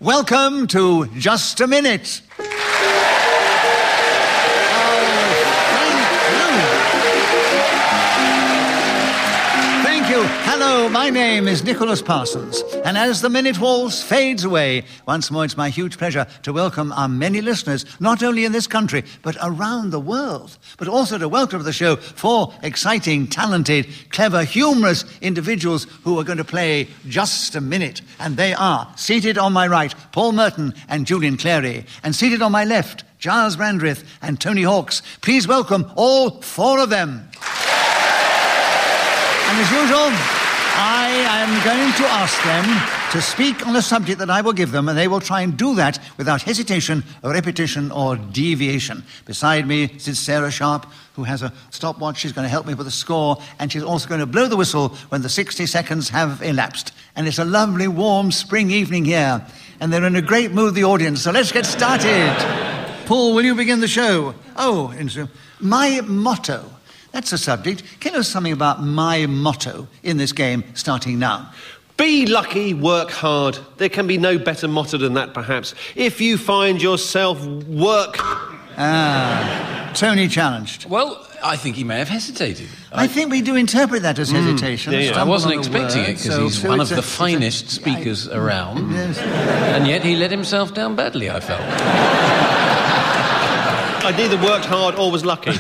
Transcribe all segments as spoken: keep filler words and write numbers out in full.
Welcome to Just a Minute. Hello, my name is Nicholas Parsons, and as the minute waltz fades away, once more it's my huge pleasure to welcome our many listeners, not only in this country, but around the world, but also to welcome to the show four exciting, talented, clever, humorous individuals who are going to play Just a Minute. And they are, seated on my right, Paul Merton and Julian Clary, and seated on my left, Giles Brandreth and Tony Hawks. Please welcome all four of them. And as usual, I am going to ask them to speak on a subject that I will give them, and they will try and do that without hesitation, or repetition, or deviation. Beside me sits Sarah Sharp, who has a stopwatch. She's going to help me with the score, and she's also going to blow the whistle when the sixty seconds have elapsed. And it's a lovely, warm spring evening here, and they're in a great mood, the audience, so let's get started. Paul, will you begin the show? Oh, my motto. That's a subject. Tell us something about my motto in this game, starting now. Be lucky, work hard. There can be no better motto than that, perhaps. If you find yourself work... Ah, Tony challenged. Well, I think he may have hesitated. I, I think we do interpret that as hesitation. Mm, yeah, yeah. I wasn't expecting word, it, because so, he's so one of a, the finest a, speakers I, around. Yes. And yet he let himself down badly, I felt. I'd neither worked hard or was lucky.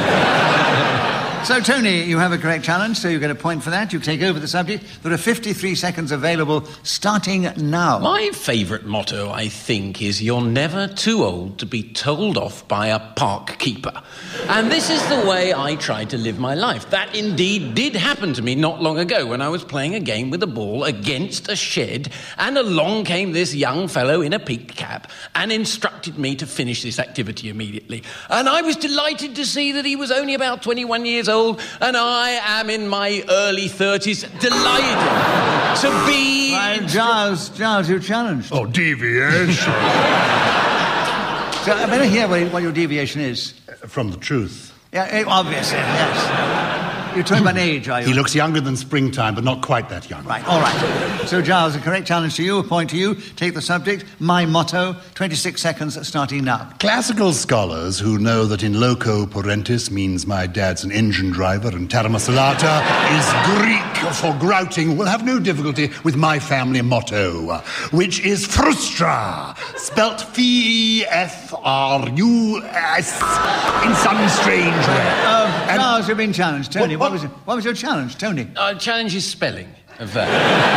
So, Tony, you have a correct challenge, so you get a point for that. You take over the subject. There are fifty-three seconds available, starting now. My favourite motto, I think, is you're never too old to be told off by a park keeper. And this is the way I try to live my life. That indeed did happen to me not long ago when I was playing a game with a ball against a shed, and along came this young fellow in a peaked cap and instructed me to finish this activity immediately. And I was delighted to see that he was only about twenty-one years old, and I am in my early thirties, delighted to be... Right, Giles, Giles, you challenged. Oh, deviation. So I better hear what, what your deviation is. From the truth. Yeah, obviously, yes. You're talking about age, are you? He looks younger than springtime, but not quite that young. Right, all right. So, Giles, a correct challenge to you, a point to you. Take the subject, my motto, twenty-six seconds starting now. Classical scholars who know that in loco parentis means my dad's an engine driver and terra salata is Greek for grouting will have no difficulty with my family motto, which is frustra, spelt F F R U S in some strange way. Uh, Giles, you've been challenged. Tony, what, what, was, it, what was your challenge, Tony? Uh, challenge is spelling of that.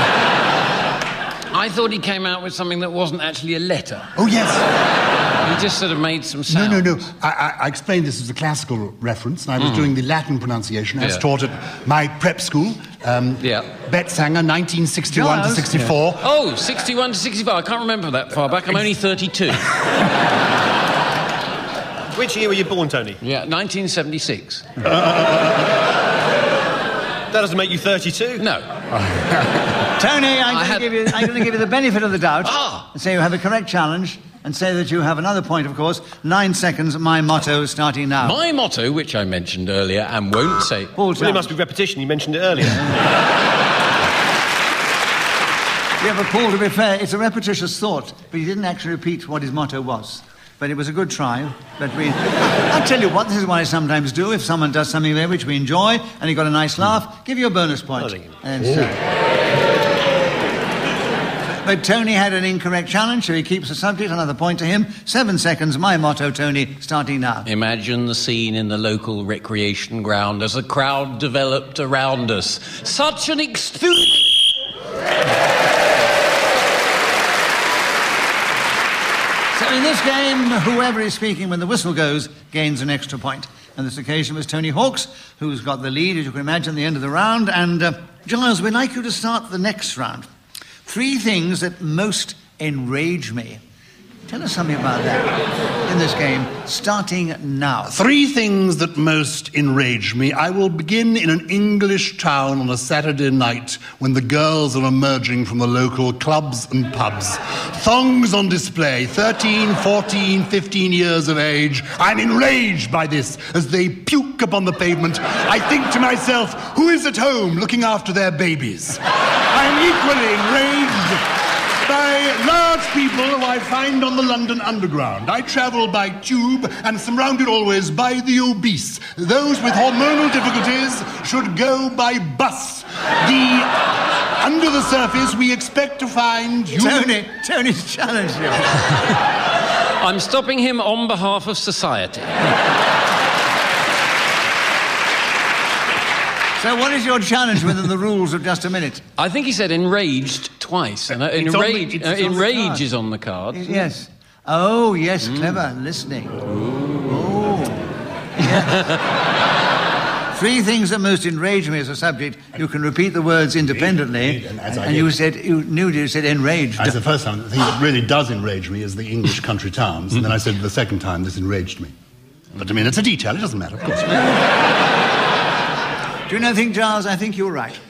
I thought he came out with something that wasn't actually a letter. Oh, yes. He just sort of made some sounds. No, no, no. I, I, I explained this as a classical reference, and I was mm. doing the Latin pronunciation as yeah. taught at my prep school. Um, yeah. Betsanger, nineteen sixty-one Giles. To sixty-four. Yeah. Oh, sixty-one to sixty-four. I can't remember that far back. I'm only thirty-two. Which year were you born, Tony? Yeah, nineteen seventy-six. That doesn't make you thirty-two? No. Tony, I'm going, had... to give you, I'm going to give you the benefit of the doubt ah. and say you have a correct challenge and say that you have another point, of course. Nine seconds, my motto, starting now. My motto, which I mentioned earlier and won't say... Paul, well, it must be repetition. You mentioned it earlier. Yeah, but Paul, to be fair, it's a repetitious thought, but he didn't actually repeat what his motto was. But it was a good try. But we... I'll tell you what, this is what I sometimes do. If someone does something there which we enjoy and he got a nice laugh, give you a bonus point. Oh, and so... But Tony had an incorrect challenge, so he keeps the subject. Another point to him. Seven seconds, my motto, Tony, starting now. Imagine the scene in the local recreation ground as a crowd developed around us. Such an extreme... So in this game, whoever is speaking when the whistle goes gains an extra point. And this occasion was Tony Hawks, who's got the lead, as you can imagine, at the end of the round. And, uh, Giles, we'd like you to start the next round. Three things that most enrage me. Tell us something about that in this game, starting now. Three things that most enrage me. I will begin in an English town on a Saturday night when the girls are emerging from the local clubs and pubs. Thongs on display, thirteen, fourteen, fifteen years of age. I'm enraged by this as they puke upon the pavement. I think to myself, who is at home looking after their babies? I'm equally enraged by large people who I find on the London Underground. I travel by tube and surrounded always by the obese. Those with hormonal difficulties should go by bus. The under the surface we expect to find human... Tony, Tony's challenged you. I'm stopping him on behalf of society. So what is your challenge within the rules of just a minute? I think he said enraged twice. And uh, It's on the- enrage, it's uh, on the enrage card. is on the card. Yes. Oh, yes, clever, listening. Oh. Yes. Three things that most enrage me as a subject. You can repeat the words independently. Indeed, and as I and you did. said, you knew you said enraged. As the first time, the thing that really does enrage me is the English country towns. And then I said the second time, this enraged me. But I mean, it's a detail, it doesn't matter, of course. Do you know, think, Giles, I think you're right.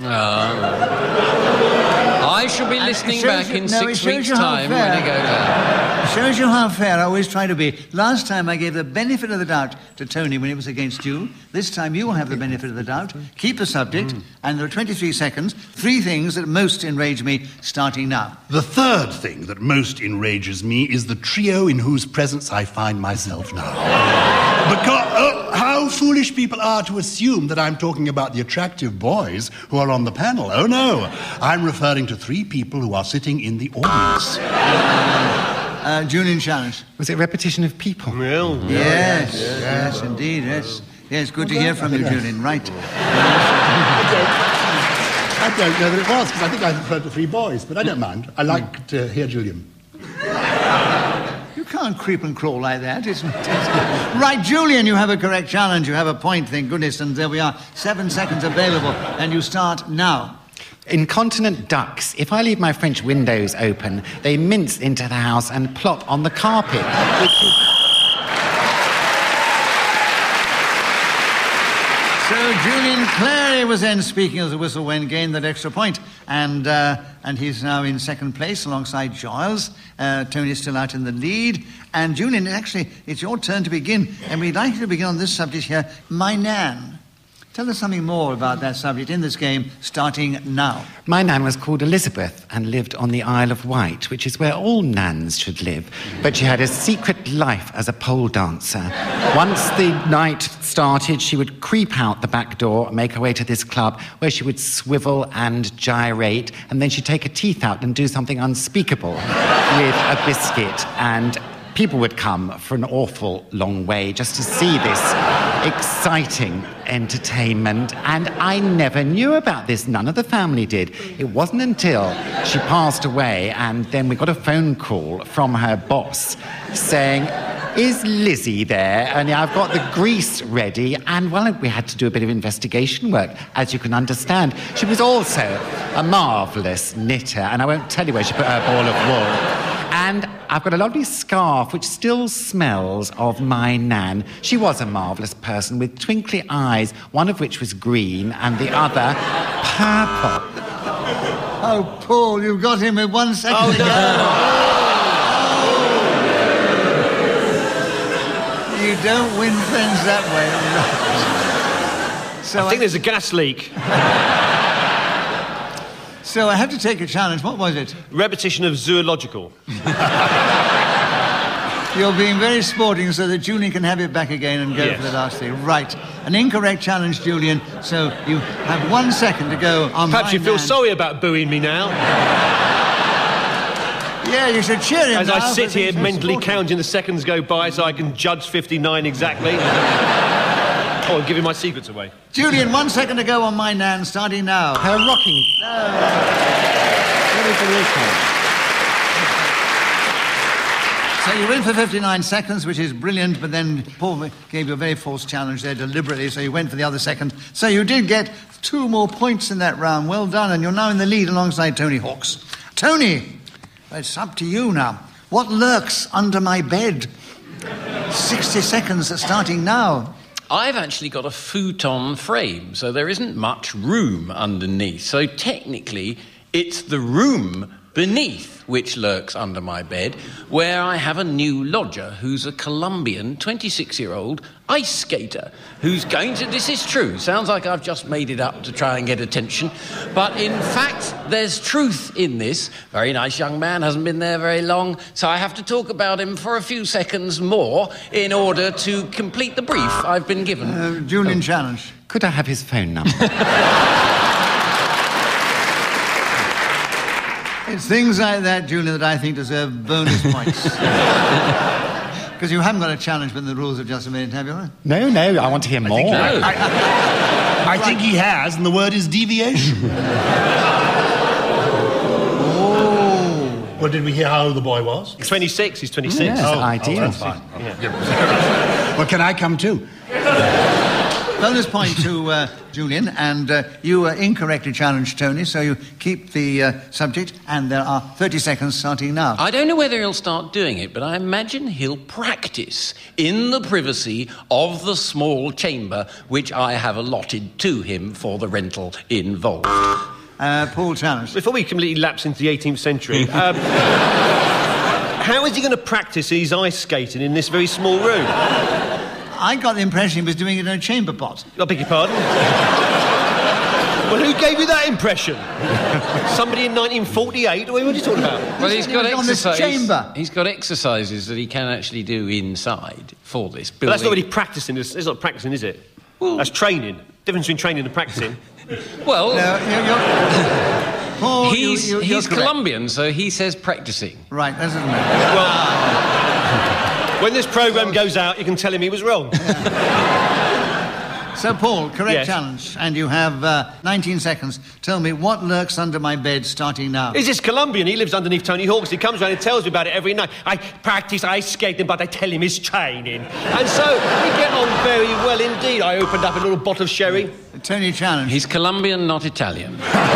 I shall be And it listening shows back you- in no, it six shows weeks' you how time fair- when it goes out. It shows you how fair I always try to be. Last time I gave the benefit of the doubt to Tony when it was against you. This time you will have the benefit of the doubt. Keep the subject, and there are twenty-three seconds. Three things that most enrage me, starting now. The third thing that most enrages me is the trio in whose presence I find myself now. Because oh, how foolish people are to assume that I'm talking about the attractive boys who are on the panel. Oh no, I'm referring to three people who are sitting in the audience. Uh, Julian challenge. Was it repetition of people? Well, Yes, yes, indeed, yes. Yes, good to hear from you, Julian. Right. I don't know that it was, because I think I referred to three boys, but I don't mind. I like to hear Julian. You can't creep and crawl like that. It's, it's, right, Julian, you have a correct challenge. You have a point, thank goodness, and there we are. Seven seconds available, and you start now. Incontinent ducks. If I leave my French windows open, they mince into the house and plop on the carpet. Which is... So Julian Clary was then speaking as a whistle when gained that extra point, and uh, and he's now in second place alongside Giles. Uh, Tony's still out in the lead, and Julian, actually, it's your turn to begin, and we'd like you to begin on this subject here, my nan. Tell us something more about that subject in this game, starting now. My nan was called Elizabeth and lived on the Isle of Wight, which is where all nans should live. But she had a secret life as a pole dancer. Once the night started, she would creep out the back door, make her way to this club, where she would swivel and gyrate, and then she'd take her teeth out and do something unspeakable with a biscuit, and people would come for an awful long way just to see this exciting entertainment, and I never knew about this. None of the family did. It wasn't until she passed away, and then we got a phone call from her boss saying, "Is Lizzie there?" And I've got the grease ready, and well, we had to do a bit of investigation work, as you can understand. She was also a marvellous knitter, and I won't tell you where she put her ball of wool. And I've got a lovely scarf which still smells of my nan. She was a marvellous person with twinkly eyes, one of which was green and the other purple. Oh, Paul, you've got him with one second Oh, to go. Oh. You don't win friends that way. So I think there's a gas leak. So I have to take a challenge. What was it? Repetition of zoological. You're being very sporting so that Julian can have it back again and go Yes. for the last thing. Right. An incorrect challenge, Julian. So you have one second to go on Perhaps my you feel man. sorry about booing me now, Yeah, you should cheer him as now I for sit being here so mentally sporting. counting the seconds go by so I can judge fifty-nine exactly. Oh, I'm giving my secrets away. Julian, one second to go on my nan, starting now. Her rocking... What is the real colour? So you went for fifty-nine seconds, which is brilliant, but then Paul gave you a very false challenge there deliberately, so you went for the other second. So you did get two more points in that round. Well done, and you're now in the lead alongside Tony Hawks. Tony, it's up to you now. What lurks under my bed? sixty seconds starting now. I've actually got a futon frame, so there isn't much room underneath. So technically, it's the room beneath which lurks under my bed, where I have a new lodger who's a Colombian twenty-six-year-old ice skater who's going to... This is true. Sounds like I've just made it up to try and get attention. But in fact, there's truth in this. Very nice young man, hasn't been there very long, so I have to talk about him for a few seconds more in order to complete the brief I've been given. Uh, Julian oh. Challenge. Could I have his phone number? It's things like that, Julian, that I think deserve bonus points. Because you haven't got a challenge within the rules of Just a Minute, have you? No, no, I want to hear more. I think, I, I, I think he has, and the word is deviation. Oh. Well, did we hear how old the boy was? He's twenty-six, he's twenty-six. Yes, oh, ideal. Oh, that's fine. Yeah. Well, can I come too? Bonus point to uh, Julian, and uh, you were incorrectly challenged, Tony, so you keep the uh, subject, and there are thirty seconds starting now. I don't know whether he'll start doing it, but I imagine he'll practice in the privacy of the small chamber which I have allotted to him for the rental involved. Uh, Paul Challenge. Before we completely lapse into the eighteenth century, um, how is he going to practice his ice skating in this very small room? I got the impression he was doing it in a chamber pot. I beg your pardon? Well, who gave you that impression? Somebody in nineteen forty-eight? What are you talking about? Well, he's got on this exercise. chamber. He's got exercises that he can actually do inside for this building. But that's not really practicing. It's, it's not practicing, is it? Well, that's training. Difference between training and practicing. Well, No, you're, you're... Paul, he's you, you, he's correct. Colombian, so he says practicing. Right, that doesn't matter. Well, when this programme goes out, you can tell him he was wrong. So, Paul, correct Yes. challenge, and you have uh, nineteen seconds. Tell me what lurks under my bed starting now. Is this Colombian? He lives underneath Tony Hawk's. He comes around and tells me about it every night. I practice ice skating, but I tell him it's training. And so we get on very well indeed. I opened up a little bottle of sherry. Tony Challenge. He's Colombian, not Italian.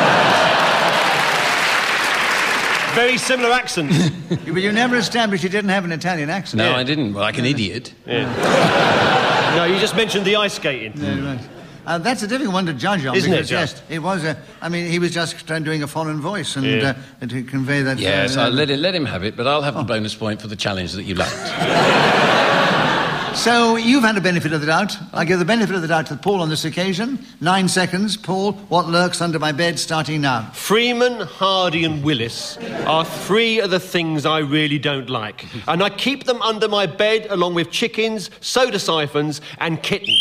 Very similar accents. But you never established you didn't have an Italian accent. No, Yeah. I didn't. Well, like an idiot. Yeah. No, you just mentioned the ice skating. Yeah, right. Uh, that's a difficult one to judge on. Isn't it, because, John? yes, it was a... I mean, he was just uh, doing a foreign voice and, Yeah. uh, to convey that... Yes, uh, I'll let, it, let him have it, but I'll have the bonus point for the challenge that you liked. So, you've had the benefit of the doubt. I give the benefit of the doubt to Paul on this occasion. Nine seconds. Paul, what lurks under my bed starting now? Freeman, Hardy and Willis are three of the things I really don't like. And I keep them under my bed along with chickens, soda siphons and kittens.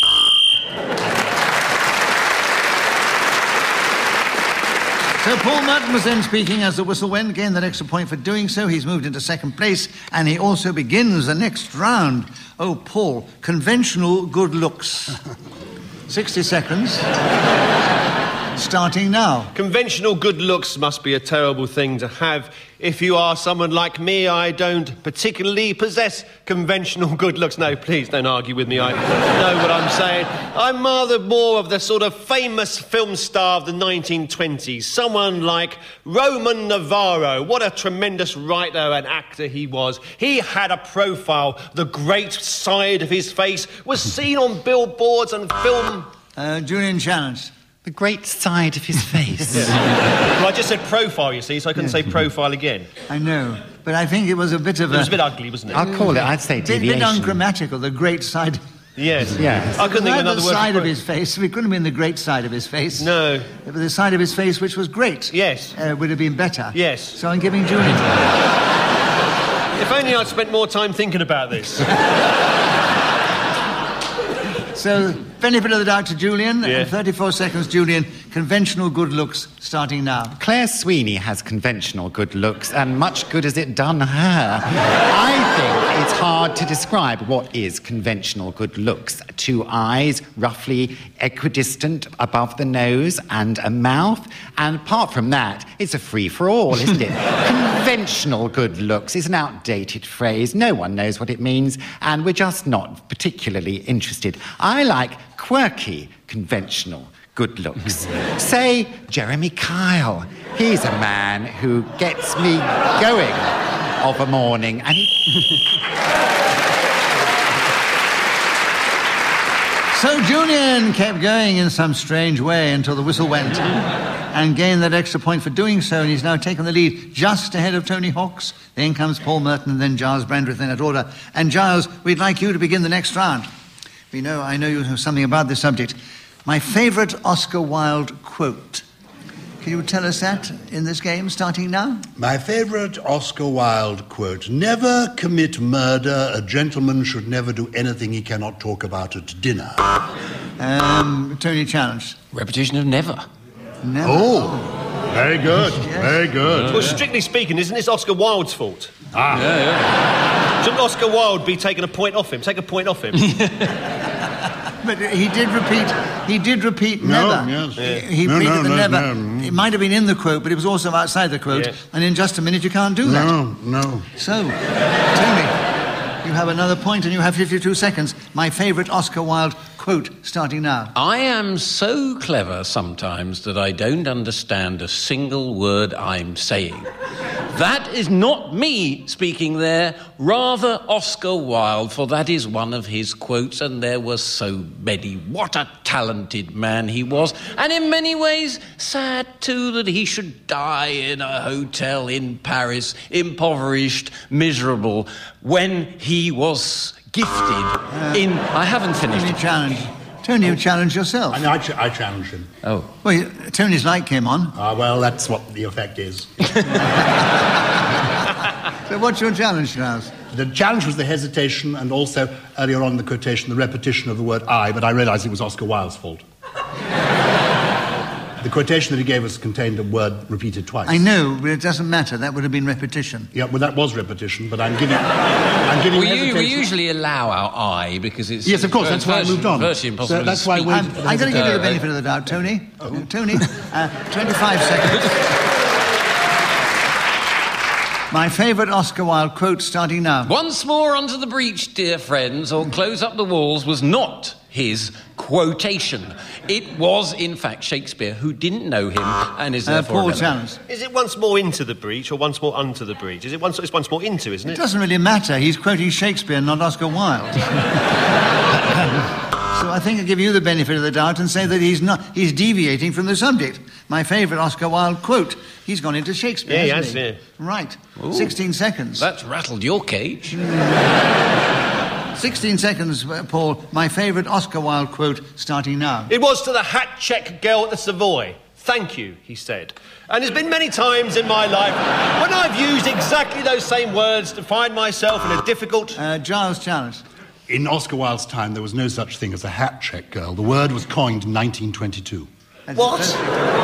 So Paul Merton was then speaking as the whistle went. Again, the extra point for doing so. He's moved into second place, and he also begins the next round. Oh, Paul, conventional good looks. sixty seconds. Starting now. Conventional good looks must be a terrible thing to have. If you are someone like me, I don't particularly possess conventional good looks. No, please don't argue with me. I know what I'm saying. I'm rather more of the sort of famous film star of the nineteen twenties. Someone like Roman Navarro. What a tremendous writer and actor he was. He had a profile. The great side of his face was seen on billboards and film... Uh, Julian Challenge. The great side of his face. Well, I just said profile, you see, so I couldn't say profile again. I know, but I think it was a bit of It a... was a bit ugly, wasn't it? I'll call it, I'd say bit, bit deviation. ungrammatical, the great side... Yes. Yes. I couldn't think of Neither another the word. side for of it. his face. We couldn't have been the great side of his face. No. But the side of his face which was great. Yes. Uh, would have been better. Yes. So I'm giving Julian... If only I'd spent more time thinking about this. So, benefit of the doubt to Julian. Yeah. Uh, thirty-four seconds, Julian. Conventional good looks starting now. Claire Sweeney has conventional good looks, and much good has it done her. I think it's hard to describe what is conventional good looks. Two eyes, roughly equidistant above the nose, and a mouth. And apart from that, it's a free-for-all, isn't it? Conventional good looks is an outdated phrase. No one knows what it means, and we're just not particularly interested. I like quirky, conventional good looks. Say Jeremy Kyle. He's a man who gets me going of a morning, and he... So Julian kept going in some strange way until the whistle went. and gained that extra point for doing so, and he's now taken the lead just ahead of Tony Hawks. Then comes Paul Merton and then Giles Brandreth in that order. And Giles, we'd like you to begin the next round. We know, I know you know something about this subject. My favourite Oscar Wilde quote. Can you tell us that in this game, starting now? My favourite Oscar Wilde quote. Never commit murder. A gentleman should never do anything he cannot talk about at dinner. Um, Tony challenged. Repetition of never. Never. Oh, very good, Yes. very good. Well, strictly speaking, isn't this Oscar Wilde's fault? Ah. Yeah, yeah. Shouldn't Oscar Wilde be taking a point off him? Take a point off him. But he did repeat, he did repeat No, never. yes. He, he No, repeated no, the no, never. no. It might have been in the quote, but it was also outside the quote. Yeah. And in just a minute, you can't do that. No, no. So, Tony, you have another point and you have fifty-two seconds. My favourite Oscar Wilde quote, starting now. I am so clever sometimes that I don't understand a single word I'm saying. That is not me speaking there, rather Oscar Wilde, for that is one of his quotes, and there were so many. What a talented man he was, and in many ways sad too that he should die in a hotel in Paris, impoverished, miserable, when he was gifted uh, in... I haven't finished. Tony challenge. Tony, you challenge yourself. I, know, I, ch- I challenged him. Oh. Well, you, Tony's light came on. Ah, well, that's what the effect is. So what's your challenge, Giles? The challenge was the hesitation and also, earlier on in the quotation, the repetition of the word I, but I realised it was Oscar Wilde's fault. The quotation that he gave us contained a word repeated twice. I know, but it doesn't matter. That would have been repetition. Yeah, well, that was repetition, but I'm giving... I'm giving We, u- hesitation. we usually allow our I because it's... Yes, of course, that's why I moved on. Virtually impossible So that's to why I speak. waited. I'm, I'm going to give you the benefit of the doubt, Tony. Oh. Tony, uh, twenty-five seconds. My favourite Oscar Wilde quote, starting now. Once more onto the breach, dear friends, or close up the walls, was not his quotation. It was, in fact, Shakespeare, who didn't know him and is Uh, therefore Paul irrelevant. Challenge. Is it once more into the breach or once more unto the breach? Is it once? It's once more into, isn't It it? doesn't really matter. He's quoting Shakespeare, not Oscar Wilde. So I think I'll give you the benefit of the doubt and say that he's not. He's deviating from the subject. My favourite Oscar Wilde quote. He's gone into Shakespeare, Yeah, he hasn't has, he? yeah. Right. Ooh. Sixteen seconds. That's rattled your cage. Sixteen seconds, uh, Paul. My favourite Oscar Wilde quote, starting now. It was to the hat check girl at the Savoy. Thank you, he said. And there's been many times in my life when I've used exactly those same words to find myself in a difficult... Uh, Giles Challenge. In Oscar Wilde's time, there was no such thing as a hat check girl. The word was coined in nineteen twenty-two. That's What? it.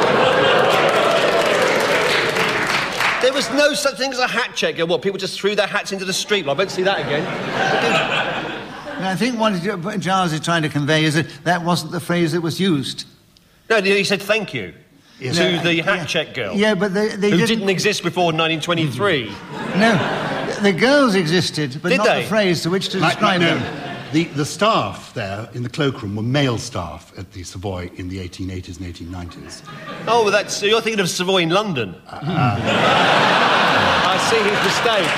There was no such thing as a hat check girl. What, people just threw their hats into the street? Well, I won't see that again. And I think what Giles is trying to convey is that that wasn't the phrase that was used. No, he said thank you Yes. to No, the yeah. hat check girl. Yeah, but they, they Who didn't... didn't exist before nineteen twenty-three. No, the girls existed, but Did not they? the phrase to which to Like, describe no, them. the, the staff there in the cloakroom were male staff at the Savoy in the eighteen eighties and eighteen nineties. Oh, well, that's... So you're thinking of Savoy in London. Uh-huh. I see his mistake.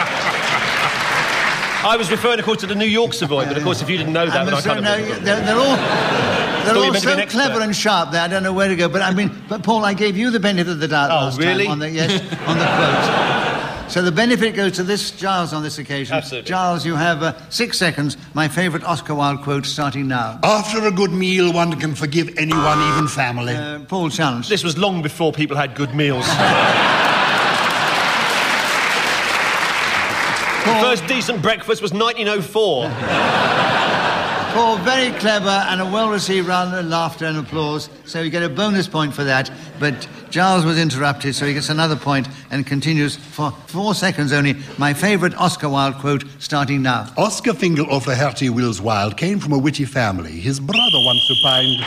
I was referring, of course, to the New York Savoy, but of course, if you didn't know that, And then I so, kind no, of... they're, they're all, they're you all meant to be so an expert. clever and sharp there, I don't know where to go. But I mean, but Paul, I gave you the benefit of the doubt Oh, last really? time on the, yes, on the quote. So the benefit goes to this Giles on this occasion. Absolutely. Giles, you have uh, six seconds. My favourite Oscar Wilde quote starting now. After a good meal, one can forgive anyone, even family. Uh, Paul Challenge. This was long before people had good meals. The first decent breakfast was nineteen oh four. Paul, very clever and a well-received round of laughter and applause, so you get a bonus point for that. But Giles was interrupted, so he gets another point and continues for four seconds only. My favourite Oscar Wilde quote, starting now. Oscar Fingal of the Hearty Wills Wilde came from a witty family. His brother once opined...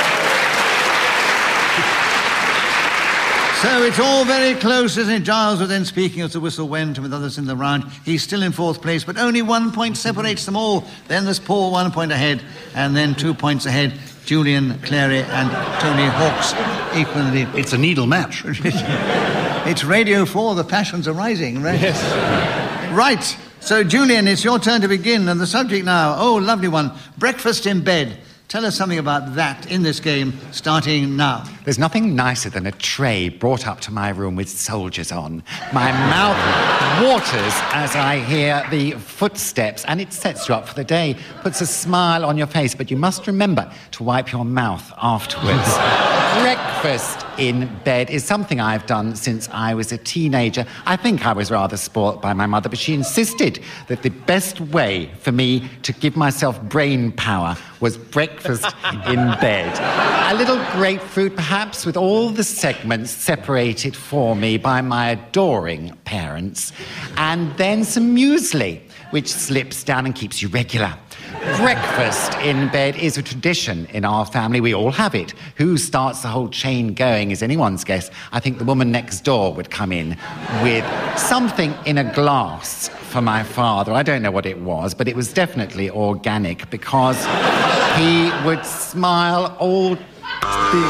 So it's all very close, isn't it? Giles was then speaking as the whistle went, and with others in the round, he's still in fourth place, but only one point separates them all. Then there's Paul, one point ahead, and then two points ahead, Julian, Clary, and Tony Hawks equally. It's a needle match. It's Radio four, the passions are rising, right? Yes. Right, so Julian, it's your turn to begin, and the subject now, oh, lovely one, breakfast in bed. Tell us something about that in this game, starting now. There's nothing nicer than a tray brought up to my room with soldiers on. My mouth waters as I hear the footsteps, and it sets you up for the day, puts a smile on your face, but you must remember to wipe your mouth afterwards. Breakfast in bed is something I've done since I was a teenager. I think I was rather spoilt by my mother, but she insisted that the best way for me to give myself brain power was breakfast in bed. A little grapefruit, perhaps, with all the segments separated for me by my adoring parents, and then some muesli, which slips down and keeps you regular. Breakfast in bed is a tradition in our family. We all have it. Who starts the whole chain going is anyone's guess. I think the woman next door would come in with something in a glass for my father. I don't know what it was, but it was definitely organic because he would smile all the...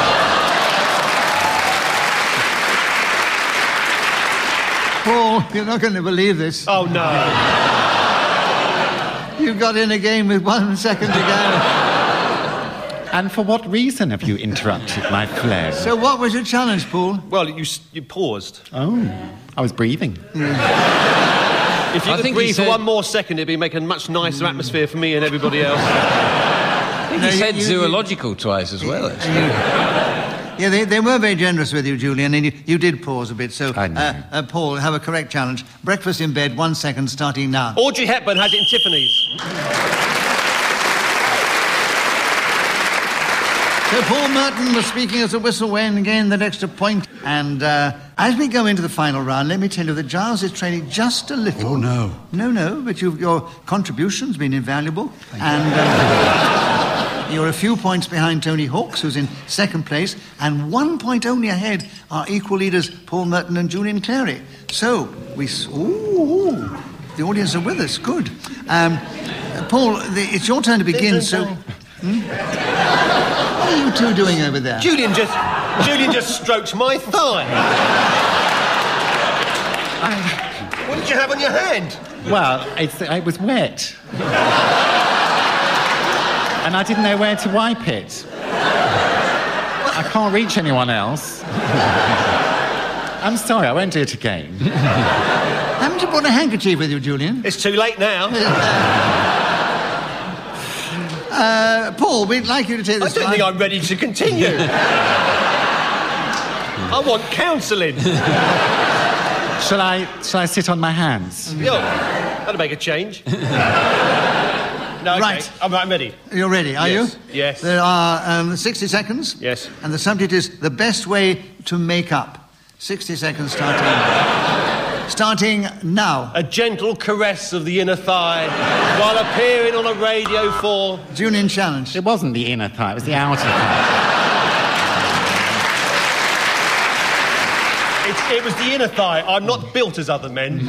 Paul, you're not going to believe this. Oh, no. You got in again with one second to go. And for what reason have you interrupted my flow? So what was your challenge, Paul? Well, you you paused. Oh, I was breathing. If you I could think breathe he for said- one more second, it'd be making a much nicer atmosphere for me and everybody else. I think No, he you- said you- zoological twice as well, actually. Yeah, they, they were very generous with you, Julian, and you, you did pause a bit. So, I know. uh, uh, Paul, have a correct challenge. Breakfast in bed, one second, starting now. Audrey Hepburn has it in Tiffany's. So Paul Merton was speaking as a whistle when gained that extra point. And uh, as we go into the final round, let me tell you that Giles is training just a little. Oh, no. No, no, but you've, your contribution's been invaluable. And uh, you're a few points behind Tony Hawks, who's in second place, and one point only ahead are equal leaders Paul Merton and Julian Clary. So, we... s- Ooh, the audience are with us. Good. Um, uh, Paul, the, it's your turn to begin, so... Hmm? What are you two doing over there? Julian just, Julian just stroked my thigh. What did you have on your hand? Well, it's, it was wet. And I didn't know where to wipe it. I can't reach anyone else. I'm sorry, I won't do it again. Haven't you brought a handkerchief with you, Julian? It's too late now. Uh, Paul, we'd like you to take I this don't slide. think I'm ready to continue. I want counselling. Shall I, shall I sit on my hands? Yo, that'll make a change. No, okay. Right. I'm, I'm ready. You're ready, are Yes, you? yes. There are um, sixty seconds. Yes. And the subject is the best way to make up. sixty seconds starting. starting now. A gentle caress of the inner thigh while appearing on a Radio four. Julian challenge. It wasn't the inner thigh, it was the outer thigh. It, it was the inner thigh. I'm not built as other men.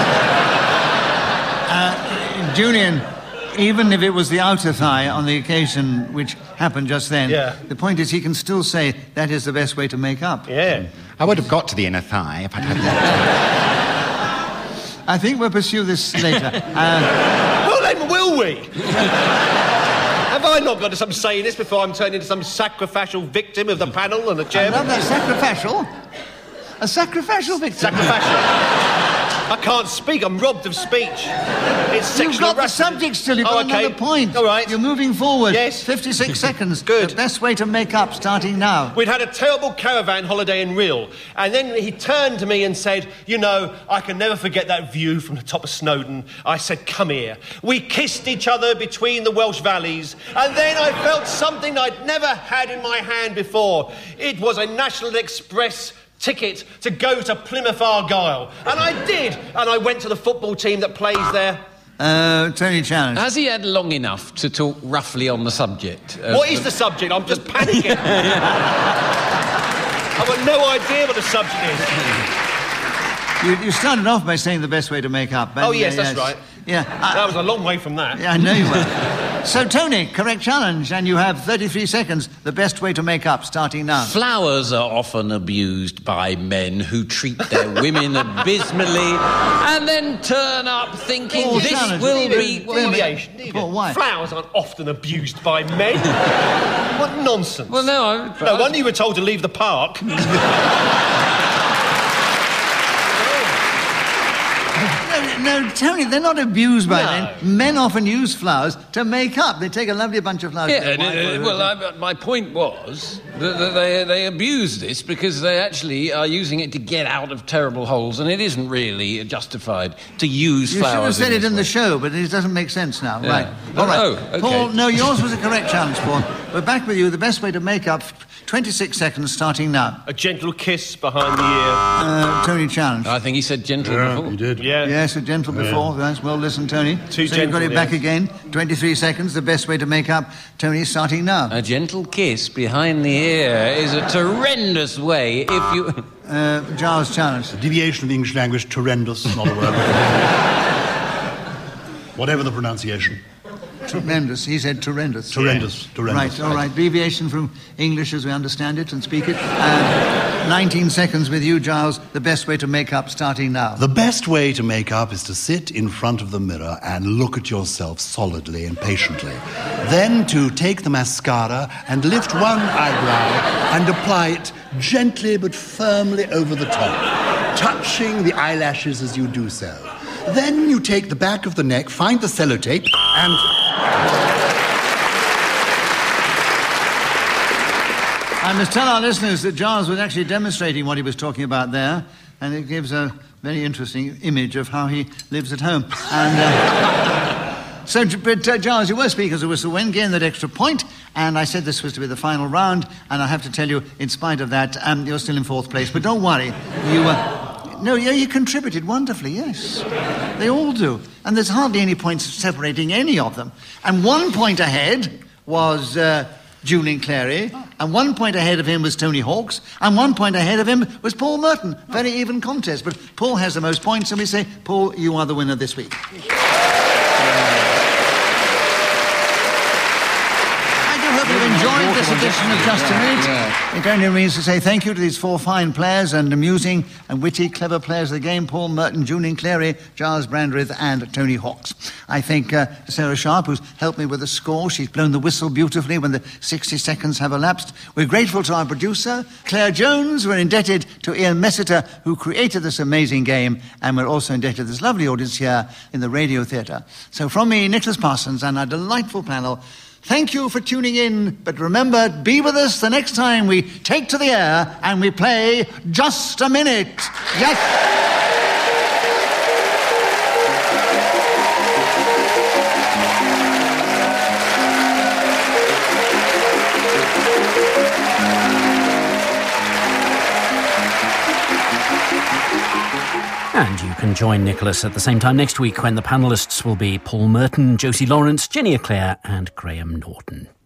uh, Julian, even if it was the outer thigh on the occasion which happened just then, Yeah. the point is he can still say that is the best way to make up. Yeah. I would have got to the inner thigh if I'd had more. I think we'll pursue this later. Uh, Well, then, will we? Have I not got some say in this before I'm turned into some sacrificial victim of the panel and the I chairman? love that sacrificial. A sacrificial victim. Sacrificial. I can't speak. I'm robbed of speech. It's sexual You've got the harassment. subject still. You've Oh, got okay. another point. All right. You're moving forward. Yes. fifty-six seconds. Good. The best way to make up, starting now. We'd had a terrible caravan holiday in Rhyl, and then he turned to me and said, you know, I can never forget that view from the top of Snowdon. I said, come here. We kissed each other between the Welsh valleys, and then I felt something I'd never had in my hand before. It was a National Express ticket to go to Plymouth Argyle. And I did, and I went to the football team that plays there. Uh, Tony challenge. Has he had long enough to talk roughly on the subject? of- What is the subject? I'm just panicking. I've got no idea what the subject is. You, you started off by saying the best way to make up. Oh, yes, that's right. Yeah. I, That was a long way from that. yeah, I know you were. So, Tony, correct challenge, and you have thirty-three seconds, the best way to make up, starting now. Flowers are often abused by men who treat their women abysmally and then turn up thinking Paul, this challenge. will Leave be... it. Well, Deviation. leave Paul, it. why? Flowers aren't often abused by men. What nonsense. well, no, I'm... No wonder you were told to leave the park. No, no, Tony, they're not abused by No. men. Men often use flowers to make up. They take a lovely bunch of flowers. Yeah, to their and, wife uh, or well, whoever. I, my point was that, that they, they abuse this because they actually are using it to get out of terrible holes, and it isn't really justified to use You should have flowers said it this in the way. show, but it doesn't make sense now. Yeah. Right. Oh, All right. oh, okay. Paul, no, yours was a correct challenge, Paul. We're back with you. The best way to make up, twenty-six seconds starting now. A gentle kiss behind the ear. Uh, Tony challenge. I think he said gentle Yeah, before. you did. Yeah. Yes, a gentle before. That's well listened, Tony. Too so you've got gentle, it back yes. again. twenty-three seconds, the best way to make up. Tony starting now. A gentle kiss behind the ear is a horrendous way if you... Uh, Giles challenge. Deviation of the English language, horrendous, not a word. Whatever the pronunciation. Tremendous. He said tremendous. Horrendous, horrendous. Right, all right. Deviation from English as we understand it and speak it. Uh, nineteen seconds with you, Giles. The best way to make up starting now. The best way to make up is to sit in front of the mirror and look at yourself solidly and patiently. Then to take the mascara and lift one eyebrow and apply it gently but firmly over the top, touching the eyelashes as you do so. Then you take the back of the neck, find the sellotape, and... I must tell our listeners that Giles was actually demonstrating what he was talking about there, and it gives a very interesting image of how he lives at home. And uh, so, but uh, Giles, you were speakers of whistle when gained that extra point, and I said this was to be the final round, and I have to tell you, in spite of that, um, you're still in fourth place. But don't worry, you. Uh, No, yeah, you contributed wonderfully, yes. They all do. And there's hardly any points separating any of them. And one point ahead was uh, Julian Clary, and one point ahead of him was Tony Hawks, and one point ahead of him was Paul Merton. Very even contest, but Paul has the most points, and we say, Paul, you are the winner this week. I hope you've enjoyed this edition of Just a Minute. It only means to say thank you to these four fine players and amusing and witty, clever players of the game, Paul Merton, Julian Clary, Giles Brandreth and Tony Hawks. I thank uh, Sarah Sharp, who's helped me with the score. She's blown the whistle beautifully when the sixty seconds have elapsed. We're grateful to our producer, Claire Jones. We're indebted to Ian Messiter, who created this amazing game, and we're also indebted to this lovely audience here in the Radio Theatre. So from me, Nicholas Parsons, and our delightful panel, thank you for tuning in, but remember, be with us the next time we take to the air and we play Just a Minute. Yes! And you can join Nicholas at the same time next week when the panellists will be Paul Merton, Josie Lawrence, Jenny Eclair and Graham Norton.